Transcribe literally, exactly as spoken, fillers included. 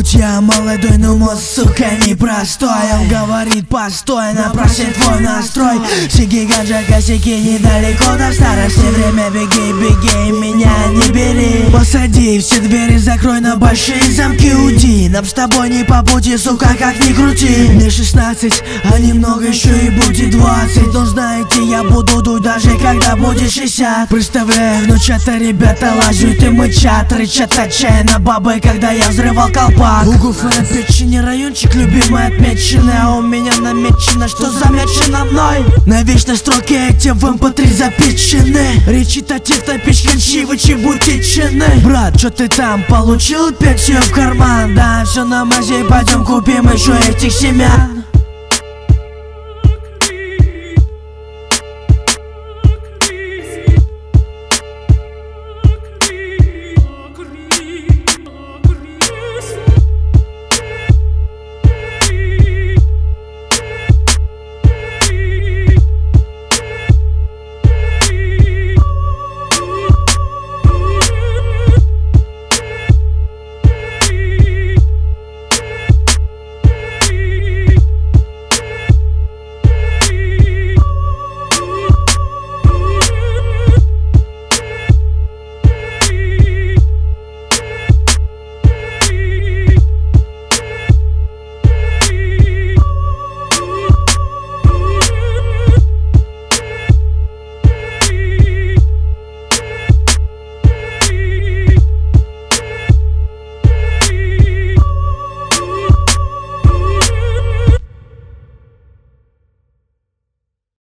Хоть я молодой, но мозг, сука, непростой. Он говорит постойно, просит твой настрой. Сиги, ганджа, косяки, недалеко до старости. Время, беги, беги, меня не бери. Посади, все двери закрой на большие замки, уйди. Нам с тобой не по пути, сука, как ни крути. Мне шестнадцать, а немного еще и будет двадцать. Но знаете, я буду дуть даже когда будет шестьдесят. Представляю, в ночь это ребята лазят и мычат, рычат отчаянно бабы, когда я взрывал колпак. У Гуфа на печени райончик любимый отмеченный, а у меня намечено, что замечено мной. На вечной строке эти в эм пэ три запечены. Речитатив на печканчи, вы чебутичены. Брат, чё ты там, получил пенсию в карман? Да, все на мазе, пойдем купим еще этих семян.